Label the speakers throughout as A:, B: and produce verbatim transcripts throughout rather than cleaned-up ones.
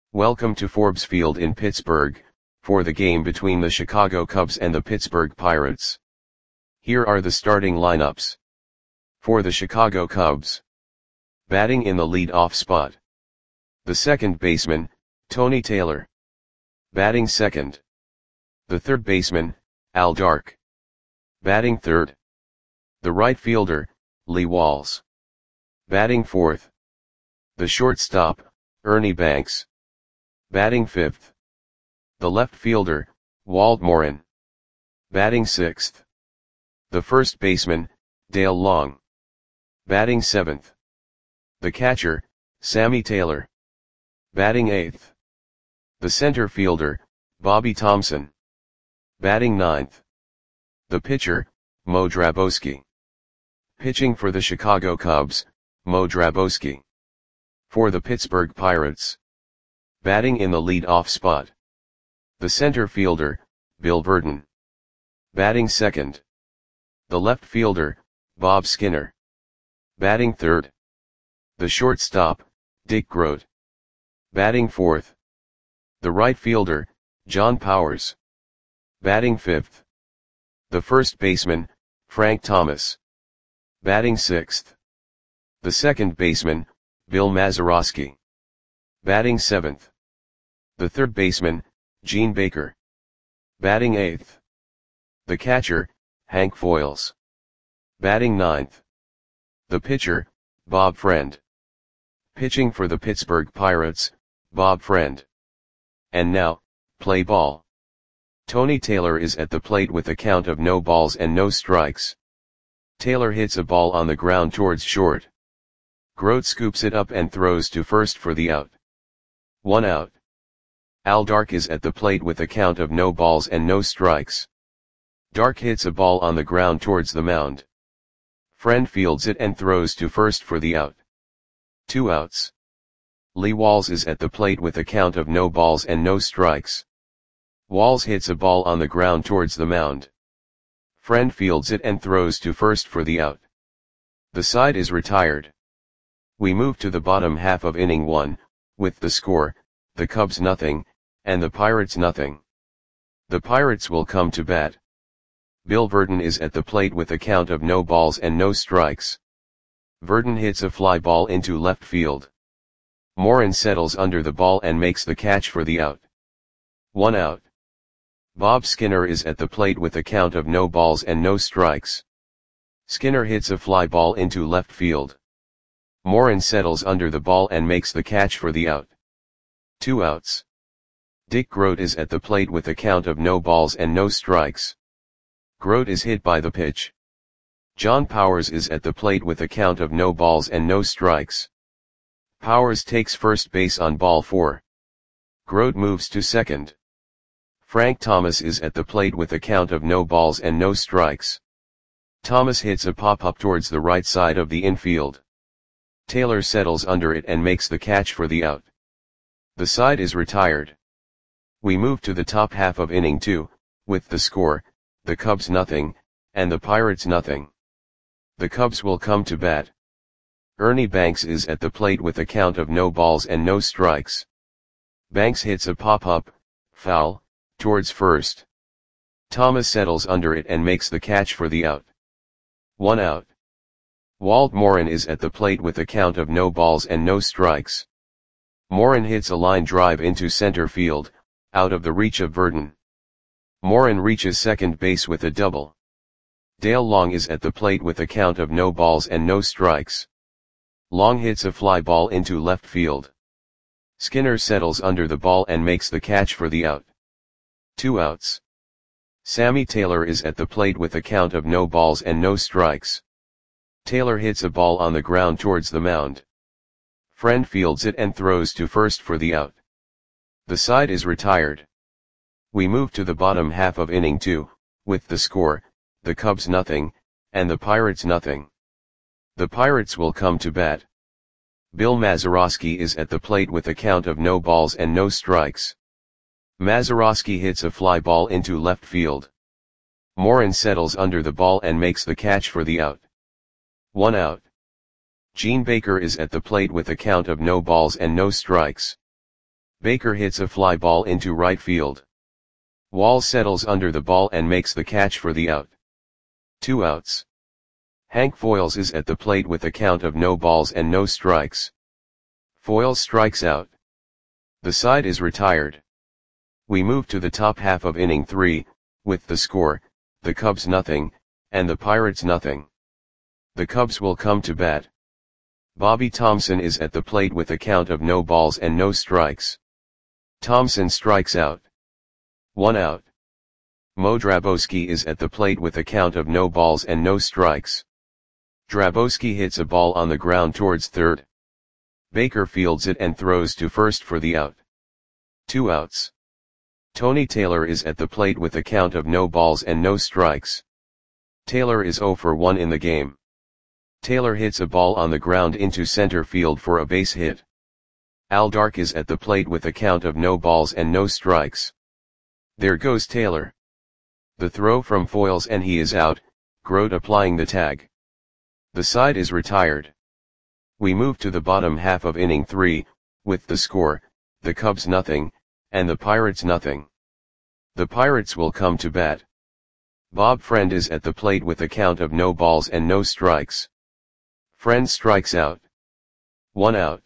A: Welcome to Forbes Field in Pittsburgh, for the game between the Chicago Cubs and the Pittsburgh Pirates. Here are the starting lineups. For the Chicago Cubs. Batting in the lead-off spot. The second baseman, Tony Taylor. Batting second. The third baseman, Al Dark. Batting third. The right fielder, Lee Walls. Batting fourth. The shortstop, Ernie Banks. Batting fifth. The left fielder, Walt Morin. Batting sixth. The first baseman, Dale Long. Batting seventh. The catcher, Sammy Taylor. Batting eighth. The center fielder, Bobby Thompson. Batting ninth. The pitcher, Mo Drabowski. Pitching for the Chicago Cubs, Mo Drabowski. For the Pittsburgh Pirates. Batting in the lead-off spot. The center fielder, Bill Burton. Batting second. The left fielder, Bob Skinner. Batting third. The shortstop, Dick Groat. Batting fourth. The right fielder, John Powers. Batting fifth. The first baseman, Frank Thomas. Batting sixth. The second baseman, Bill Mazeroski. Batting seventh. The third baseman, Gene Baker. Batting eighth. The catcher, Hank Foils. Batting ninth. The pitcher, Bob Friend. Pitching for the Pittsburgh Pirates, Bob Friend. And now, play ball. Tony Taylor is at the plate with a count of no balls and no strikes. Taylor hits a ball on the ground towards short. Groat scoops it up and throws to first for the out. One out. Al Dark is at the plate with a count of no balls and no strikes. Dark hits a ball on the ground towards the mound. Friend fields it and throws to first for the out. Two outs. Lee Walls is at the plate with a count of no balls and no strikes. Walls hits a ball on the ground towards the mound. Friend fields it and throws to first for the out. The side is retired. We move to the bottom half of inning one, with the score, the Cubs nothing, and the Pirates nothing. The Pirates will come to bat. Bill Burton is at the plate with a count of no balls and no strikes. Burton hits a fly ball into left field. Morin settles under the ball and makes the catch for the out. One out. Bob Skinner is at the plate with a count of no balls and no strikes. Skinner hits a fly ball into left field. Morin settles under the ball and makes the catch for the out. Two outs. Dick Groat is at the plate with a count of no balls and no strikes. Groat is hit by the pitch. John Powers is at the plate with a count of no balls and no strikes. Powers takes first base on ball four. Groat moves to second. Frank Thomas is at the plate with a count of no balls and no strikes. Thomas hits a pop-up towards the right side of the infield. Taylor settles under it and makes the catch for the out. The side is retired. We move to the top half of inning two, with the score, the Cubs nothing, and the Pirates nothing. The Cubs will come to bat. Ernie Banks is at the plate with a count of no balls and no strikes. Banks hits a pop-up, foul, towards first. Thomas settles under it and makes the catch for the out. One out. Walt Morin is at the plate with a count of no balls and no strikes. Morin hits a line drive into center field, out of the reach of Burton. Morin reaches second base with a double. Dale Long is at the plate with a count of no balls and no strikes. Long hits a fly ball into left field. Skinner settles under the ball and makes the catch for the out. Two outs. Sammy Taylor is at the plate with a count of no balls and no strikes. Taylor hits a ball on the ground towards the mound. Friend fields it and throws to first for the out. The side is retired. We move to the bottom half of inning two, with the score, the Cubs nothing, and the Pirates nothing. The Pirates will come to bat. Bill Mazeroski is at the plate with a count of no balls and no strikes. Mazeroski hits a fly ball into left field. Morin settles under the ball and makes the catch for the out. One out. Gene Baker is at the plate with a count of no balls and no strikes. Baker hits a fly ball into right field. Wall settles under the ball and makes the catch for the out. Two outs. Hank Foils is at the plate with a count of no balls and no strikes. Foils strikes out. The side is retired. We move to the top half of inning three, with the score, the Cubs nothing, and the Pirates nothing. The Cubs will come to bat. Bobby Thomson is at the plate with a count of no balls and no strikes. Thomson strikes out. One out. Mo Drabowski is at the plate with a count of no balls and no strikes. Drabowski hits a ball on the ground towards third. Baker fields it and throws to first for the out. Two outs. Tony Taylor is at the plate with a count of no balls and no strikes. Taylor is oh for one in the game. Taylor hits a ball on the ground into center field for a base hit. Al Dark is at the plate with a count of no balls and no strikes. There goes Taylor. The throw from Foils and he is out, Grote applying the tag. The side is retired. We move to the bottom half of inning three, with the score, the Cubs nothing, and the Pirates nothing. The Pirates will come to bat. Bob Friend is at the plate with a count of no balls and no strikes. Friend strikes out. One out.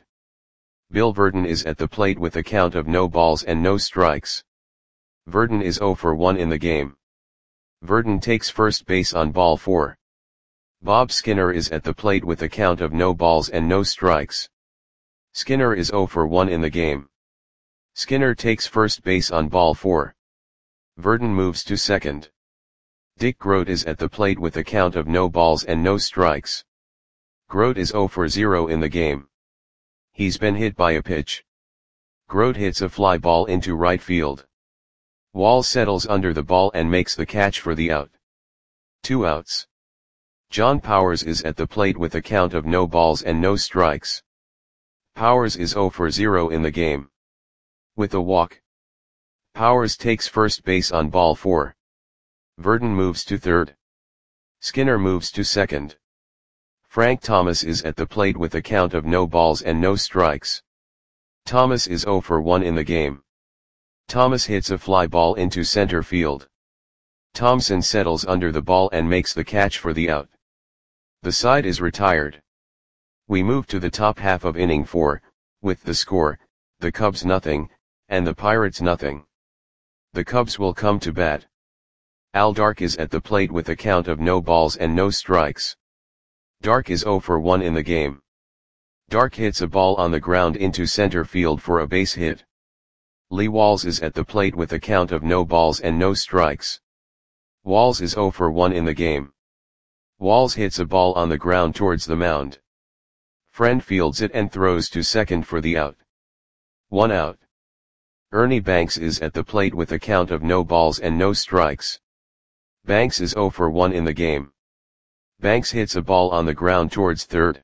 A: Bill Verdon is at the plate with a count of no balls and no strikes. Verdon is oh for one in the game. Verdon takes first base on ball four. Bob Skinner is at the plate with a count of no balls and no strikes. Skinner is oh for one in the game. Skinner takes first base on ball four. Verdon moves to second. Dick Grote is at the plate with a count of no balls and no strikes. Grote is oh for zero in the game. He's been hit by a pitch. Grote hits a fly ball into right field. Wall settles under the ball and makes the catch for the out. Two outs. John Powers is at the plate with a count of no balls and no strikes. Powers is oh for zero in the game. With a walk. Powers takes first base on ball four. Verdon moves to third. Skinner moves to second. Frank Thomas is at the plate with a count of no balls and no strikes. Thomas is oh for one in the game. Thomas hits a fly ball into center field. Thompson settles under the ball and makes the catch for the out. The side is retired. We move to the top half of inning four, with the score, the Cubs nothing, and the Pirates nothing. The Cubs will come to bat. Al Dark is at the plate with a count of no balls and no strikes. Dark is oh for one in the game. Dark hits a ball on the ground into center field for a base hit. Lee Walls is at the plate with a count of no balls and no strikes. Walls is oh for one in the game. Walls hits a ball on the ground towards the mound. Friend fields it and throws to second for the out. One out. Ernie Banks is at the plate with a count of no balls and no strikes. Banks is oh for one in the game. Banks hits a ball on the ground towards third.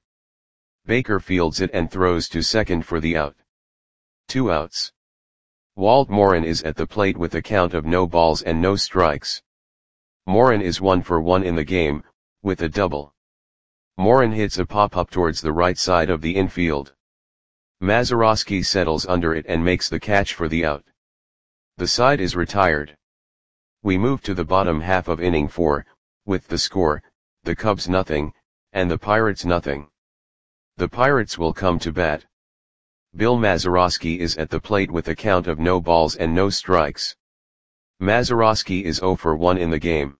A: Baker fields it and throws to second for the out. Two outs. Walt Morin is at the plate with a count of no balls and no strikes. Morin is one for one in the game, with a double. Morin hits a pop-up towards the right side of the infield. Mazeroski settles under it and makes the catch for the out. The side is retired. We move to the bottom half of inning four, with the score, the Cubs nothing, and the Pirates nothing. The Pirates will come to bat. Bill Mazeroski is at the plate with a count of no balls and no strikes. Mazeroski is oh for one in the game.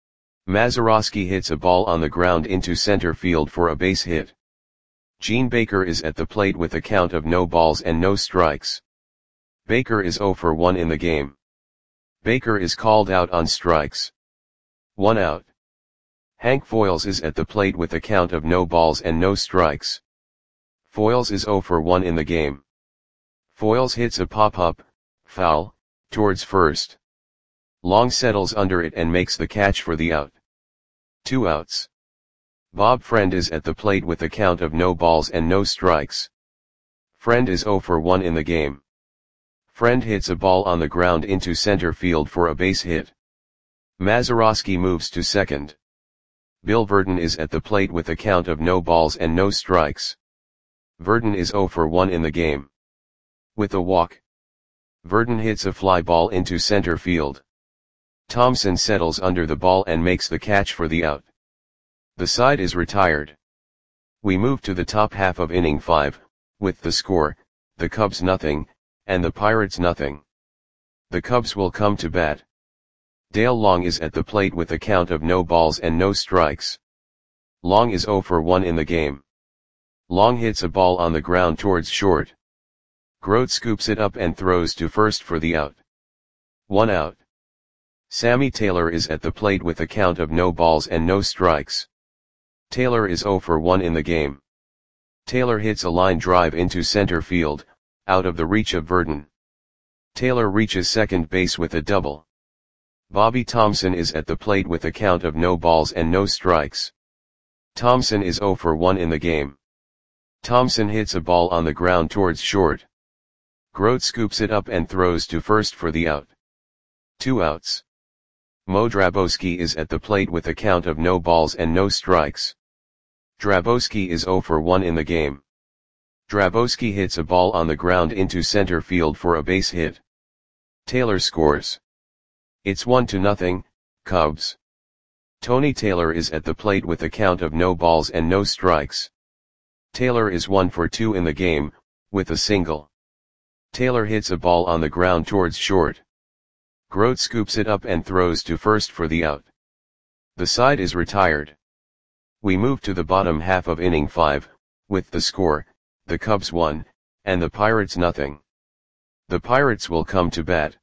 A: Mazeroski hits a ball on the ground into center field for a base hit. Gene Baker is at the plate with a count of no balls and no strikes. Baker is oh for one in the game. Baker is called out on strikes. One out. Hank Foils is at the plate with a count of no balls and no strikes. Foils is oh for one in the game. Foils hits a pop-up, foul, towards first. Long settles under it and makes the catch for the out. Two outs. Bob Friend is at the plate with a count of no balls and no strikes. Friend is oh for one in the game. Friend hits a ball on the ground into center field for a base hit. Mazeroski moves to second. Bill Verdon is at the plate with a count of no balls and no strikes. Verdon is oh for one in the game. With a walk, Verdon hits a fly ball into center field. Thomson settles under the ball and makes the catch for the out. The side is retired. We move to the top half of inning five, with the score, the Cubs nothing, and the Pirates nothing. The Cubs will come to bat. Dale Long is at the plate with a count of no balls and no strikes. Long is oh for one in the game. Long hits a ball on the ground towards short. Grote scoops it up and throws to first for the out. One out. Sammy Taylor is at the plate with a count of no balls and no strikes. Taylor is oh for one in the game. Taylor hits a line drive into center field, out of the reach of Verdon. Taylor reaches second base with a double. Bobby Thomson is at the plate with a count of no balls and no strikes. Thomson is oh for one in the game. Thomson hits a ball on the ground towards short. Grote scoops it up and throws to first for the out. Two outs. Mo Drabowski is at the plate with a count of no balls and no strikes. Drabowski is oh for one in the game. Drabowski hits a ball on the ground into center field for a base hit. Taylor scores. It's one to nothing, Cubs. Tony Taylor is at the plate with a count of no balls and no strikes. Taylor is one for two in the game, with a single. Taylor hits a ball on the ground towards short. Grote scoops it up and throws to first for the out. The side is retired. We move to the bottom half of inning five, with the score, the Cubs one, and the Pirates nothing. The Pirates will come to bat.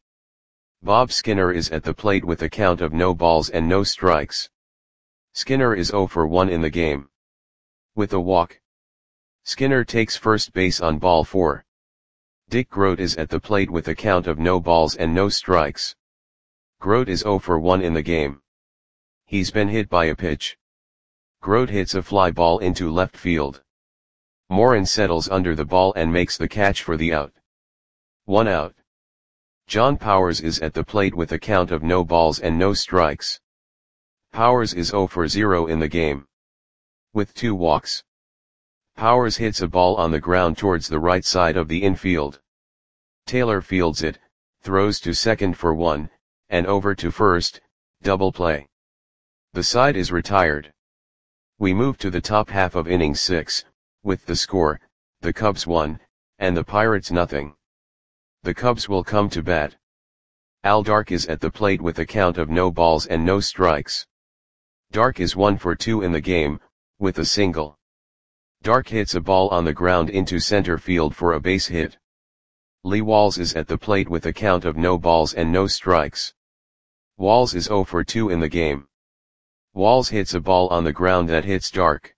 A: Bob Skinner is at the plate with a count of no balls and no strikes. Skinner is oh for one in the game. With a walk. Skinner takes first base on ball four. Dick Grote is at the plate with a count of no balls and no strikes. Grote is oh for one in the game. He's been hit by a pitch. Grote hits a fly ball into left field. Morin settles under the ball and makes the catch for the out. One out. John Powers is at the plate with a count of no balls and no strikes. Powers is oh for zero in the game. With two walks. Powers hits a ball on the ground towards the right side of the infield. Taylor fields it, throws to second for one, and over to first, double play. The side is retired. We move to the top half of inning six, with the score, the Cubs one, and the Pirates nothing. The Cubs will come to bat. Al Dark is at the plate with a count of no balls and no strikes. Dark is one for two in the game, with a single. Dark hits a ball on the ground into center field for a base hit. Lee Walls is at the plate with a count of no balls and no strikes. Walls is oh for two in the game. Walls hits a ball on the ground that hits Dark.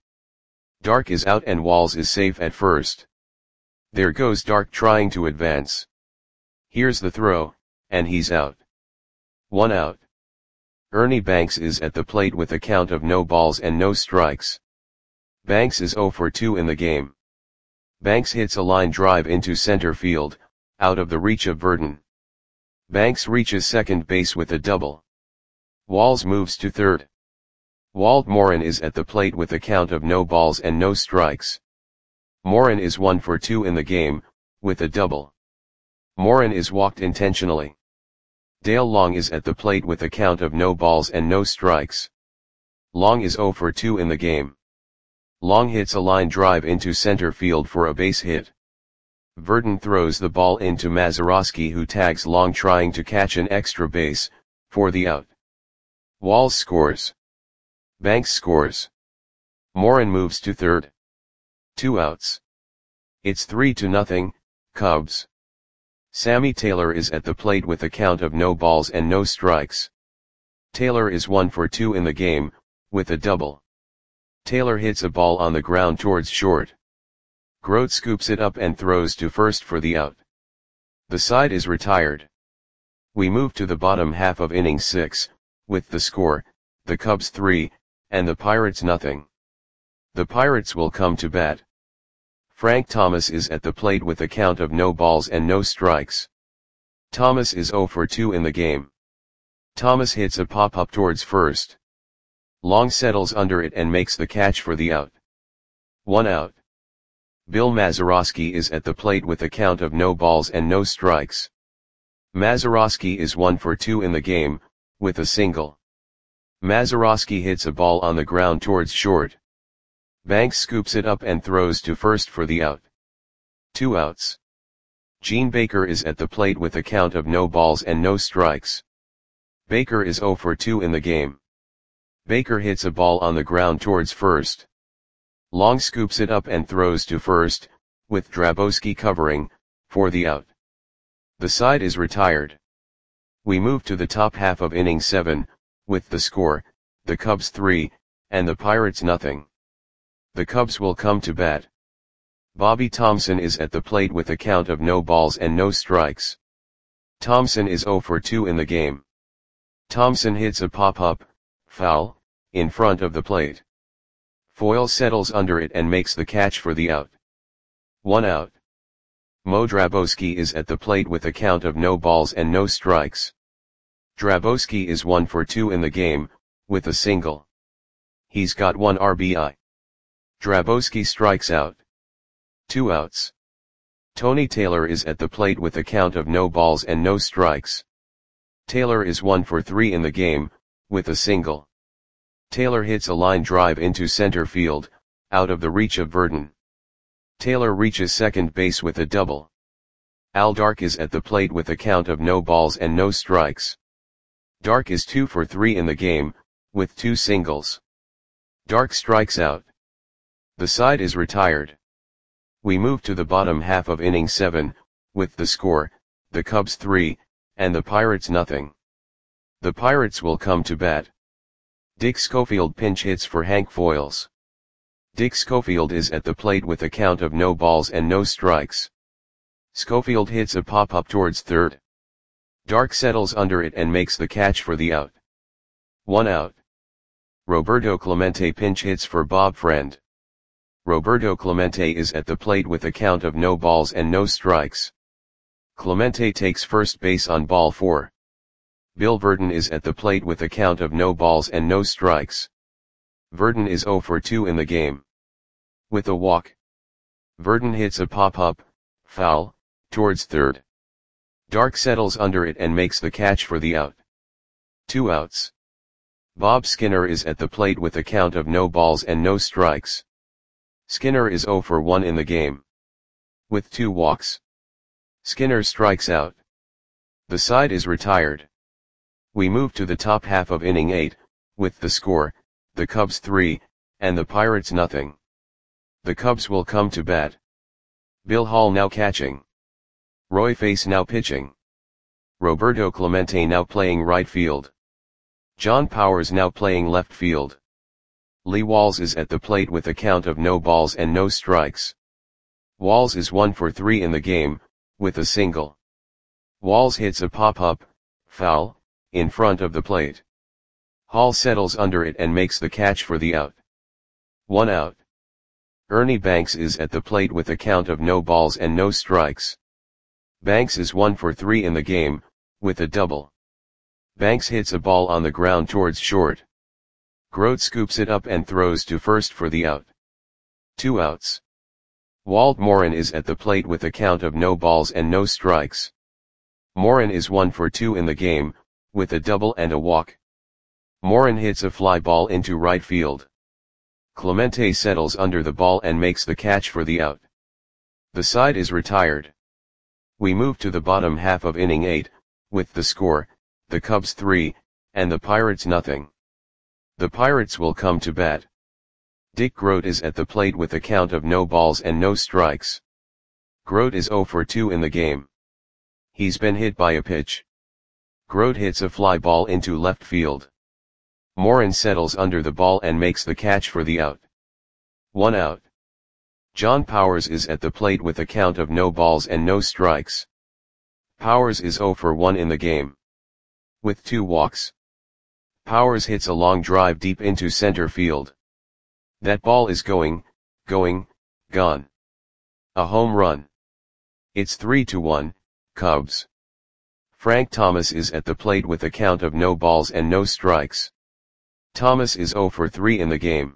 A: Dark is out and Walls is safe at first. There goes Dark trying to advance. Here's the throw, and he's out. One out. Ernie Banks is at the plate with a count of no balls and no strikes. Banks is oh for two in the game. Banks hits a line drive into center field, out of the reach of Verdon. Banks reaches second base with a double. Walls moves to third. Walt Morin is at the plate with a count of no balls and no strikes. Morin is one for two in the game, with a double. Morin is walked intentionally. Dale Long is at the plate with a count of no balls and no strikes. Long is oh for two in the game. Long hits a line drive into center field for a base hit. Verdon throws the ball into Mazeroski, who tags Long trying to catch an extra base, for the out. Walls scores. Banks scores. Morin moves to third. Two outs. It's three to nothing, Cubs. Sammy Taylor is at the plate with a count of no balls and no strikes. Taylor is one for two in the game, with a double. Taylor hits a ball on the ground towards short. Grote scoops it up and throws to first for the out. The side is retired. We move to the bottom half of inning six, with the score, the Cubs three, and the Pirates nothing. The Pirates will come to bat. Frank Thomas is at the plate with a count of no balls and no strikes. Thomas is oh for two in the game. Thomas hits a pop-up towards first. Long settles under it and makes the catch for the out. One out. Bill Mazeroski is at the plate with a count of no balls and no strikes. Mazeroski is one for two in the game, with a single. Mazeroski hits a ball on the ground towards short. Banks scoops it up and throws to first for the out. Two outs. Gene Baker is at the plate with a count of no balls and no strikes. Baker is zero for two in the game. Baker hits a ball on the ground towards first. Long scoops it up and throws to first, with Drabowski covering, for the out. The side is retired. We move to the top half of inning seven, with the score, the Cubs three, and the Pirates nothing. The Cubs will come to bat. Bobby Thomson is at the plate with a count of no balls and no strikes. Thomson is zero for two in the game. Thomson hits a pop-up, foul, in front of the plate. Foyle settles under it and makes the catch for the out. One out. Mo Drabowski is at the plate with a count of no balls and no strikes. Drabowski is one for two in the game, with a single. He's got one R B I. Drabowski strikes out. Two outs. Tony Taylor is at the plate with a count of no balls and no strikes. Taylor is one for three in the game, with a single. Taylor hits a line drive into center field, out of the reach of Verdon. Taylor reaches second base with a double. Al Dark is at the plate with a count of no balls and no strikes. Dark is two for three in the game, with two singles. Dark strikes out. The side is retired. We move to the bottom half of inning seven, with the score, the Cubs three, and the Pirates nothing. The Pirates will come to bat. Dick Schofield pinch hits for Hank Foiles. Dick Schofield is at the plate with a count of no balls and no strikes. Schofield hits a pop-up towards third. Dark settles under it and makes the catch for the out. One out. Roberto Clemente pinch hits for Bob Friend. Roberto Clemente is at the plate with a count of no balls and no strikes. Clemente takes first base on ball four. Bill Verdon is at the plate with a count of no balls and no strikes. Verdon is zero for two in the game. With a walk. Verdon hits a pop-up, foul, towards third. Dark settles under it and makes the catch for the out. Two outs. Bob Skinner is at the plate with a count of no balls and no strikes. Skinner is zero for one in the game. With two walks. Skinner strikes out. The side is retired. We move to the top half of inning eight, with the score, the Cubs three, and the Pirates nothing. The Cubs will come to bat. Bill Hall now catching. Roy Face now pitching. Roberto Clemente now playing right field. John Powers now playing left field. Lee Walls is at the plate with a count of no balls and no strikes. Walls is one for three in the game, with a single. Walls hits a pop-up, foul, in front of the plate. Hall settles under it and makes the catch for the out. One out. Ernie Banks is at the plate with a count of no balls and no strikes. Banks is one for three in the game, with a double. Banks hits a ball on the ground towards short. Grote scoops it up and throws to first for the out. Two outs. Walt Morin is at the plate with a count of no balls and no strikes. Morin is one for two in the game, with a double and a walk. Morin hits a fly ball into right field. Clemente settles under the ball and makes the catch for the out. The side is retired. We move to the bottom half of inning eight, with the score, the Cubs three, and the Pirates nothing. The Pirates will come to bat. Dick Grote is at the plate with a count of no balls and no strikes. Grote is zero for two in the game. He's been hit by a pitch. Grote hits a fly ball into left field. Morin settles under the ball and makes the catch for the out. One out. John Powers is at the plate with a count of no balls and no strikes. Powers is zero for one in the game. With two walks. Powers hits a long drive deep into center field. That ball is going, going, gone. A home run. It's three to one, Cubs. Frank Thomas is at the plate with a count of no balls and no strikes. Thomas is zero for three in the game.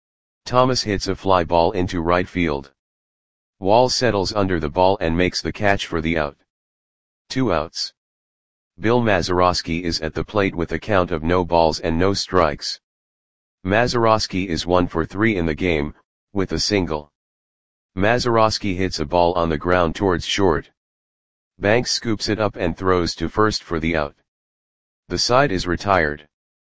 A: Thomas hits a fly ball into right field. Wall settles under the ball and makes the catch for the out. Two outs. Bill Mazeroski is at the plate with a count of no balls and no strikes. Mazeroski is one for three in the game, with a single. Mazeroski hits a ball on the ground towards short. Banks scoops it up and throws to first for the out. The side is retired.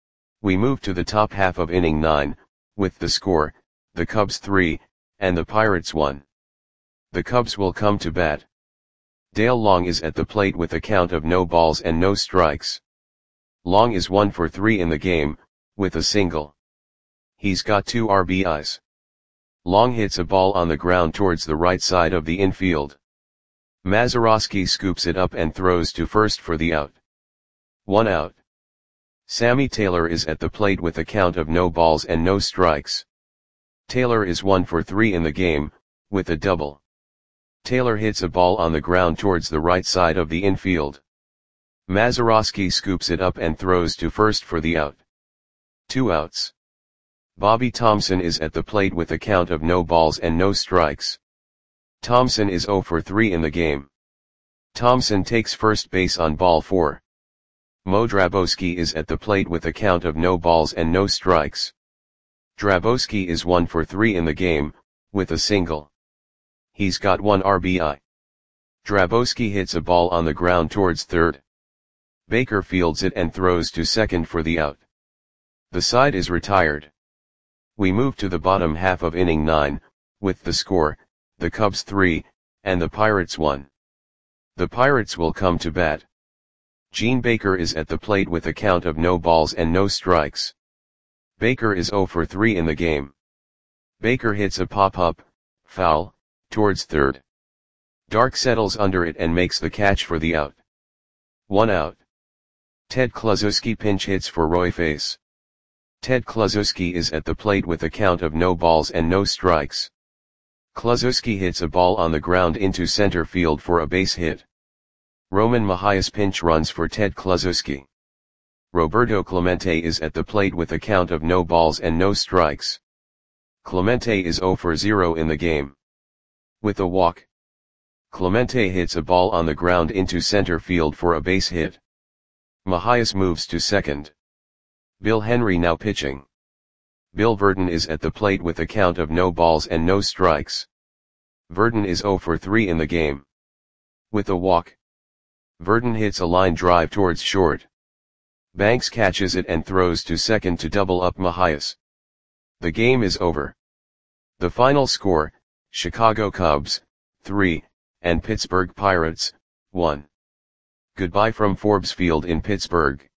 A: We move to the top half of inning nine, with the score, the Cubs three, and the Pirates one. The Cubs will come to bat. Dale Long is at the plate with a count of no balls and no strikes. Long is one for three in the game, with a single. He's got two R B Is. Long hits a ball on the ground towards the right side of the infield. Mazeroski scoops it up and throws to first for the out. One out. Sammy Taylor is at the plate with a count of no balls and no strikes. Taylor is one for three in the game, with a double. Taylor hits a ball on the ground towards the right side of the infield. Mazeroski scoops it up and throws to first for the out. Two outs. Bobby Thompson is at the plate with a count of no balls and no strikes. Thompson is zero for three in the game. Thompson takes first base on ball four. Mo Drabowski is at the plate with a count of no balls and no strikes. Drabowski is one for three in the game, with a single. He's got one R B I. Drabowski hits a ball on the ground towards third. Baker fields it and throws to second for the out. The side is retired. We move to the bottom half of inning nine, with the score, the Cubs three, and the Pirates one. The Pirates will come to bat. Gene Baker is at the plate with a count of no balls and no strikes. Baker is zero for three in the game. Baker hits a pop-up, foul, towards third. Dark settles under it and makes the catch for the out. One out. Ted Kluszewski pinch hits for Roy Face. Ted Kluszewski is at the plate with a count of no balls and no strikes. Kluszewski hits a ball on the ground into center field for a base hit. Roman Mahias pinch runs for Ted Kluszewski. Roberto Clemente is at the plate with a count of no balls and no strikes. Clemente is zero for zero in the game. With a walk. Clemente hits a ball on the ground into center field for a base hit. Mahias moves to second. Bill Henry now pitching. Bill Verdon is at the plate with a count of no balls and no strikes. Verdon is zero for three in the game. With a walk. Verdon hits a line drive towards short. Banks catches it and throws to second to double up Mahias. The game is over. The final score, Chicago Cubs, three, and Pittsburgh Pirates, one. Goodbye from Forbes Field in Pittsburgh.